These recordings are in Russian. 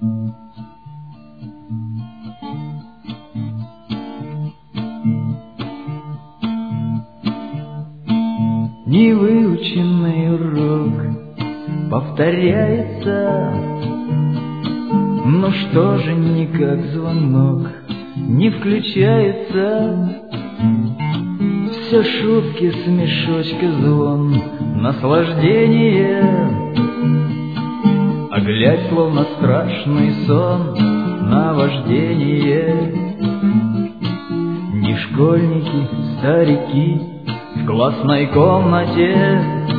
Невыученный урок повторяется, но что же никак звонок не включается? Все шутки, смешочки, звон, наслаждение. А глядь, словно страшный сон, наваждение. Не школьники, старики в классной комнате,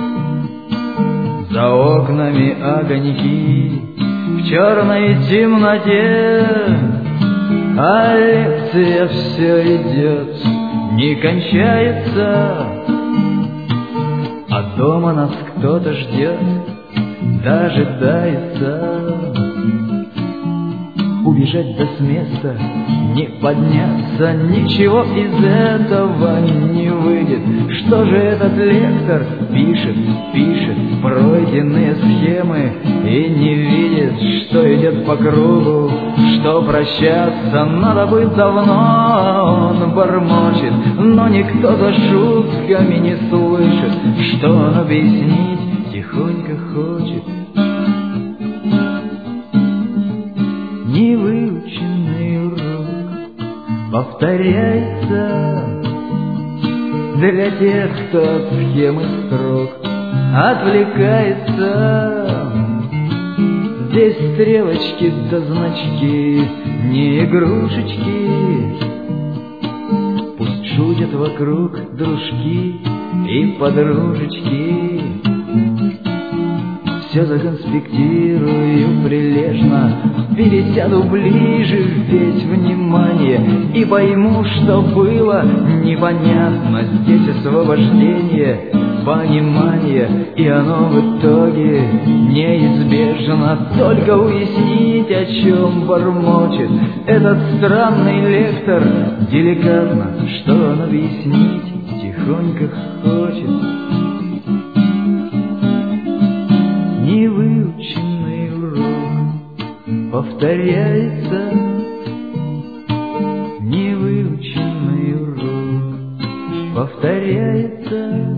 за окнами огоньки в черной темноте, а лекция все идет, не кончается, а дома нас кто-то ждет, дожидается. Убежать да с места не подняться, ничего из этого не выйдет. Что же этот лектор пишет пройденные схемы и не видит, что идет по кругу, что прощаться надо бы давно. Он бормочет, но никто за шутками не слышит, что он объяснить тихонько хочет. Невыученный урок повторяется для тех, кто от схемы строк отвлекается. Здесь стрелочки да значки, не игрушечки. Пусть шутят вокруг дружки и подружечки. Все законспектирую прилежно, пересяду ближе, весь внимание, и пойму, что было непонятно. Здесь освобождение, понимание, и оно в итоге неизбежно. Только уяснить, о чем бормочет этот странный лектор деликатно, что он объяснить тихонько хочет. Невыученный урок повторяется, невыученный урок повторяется.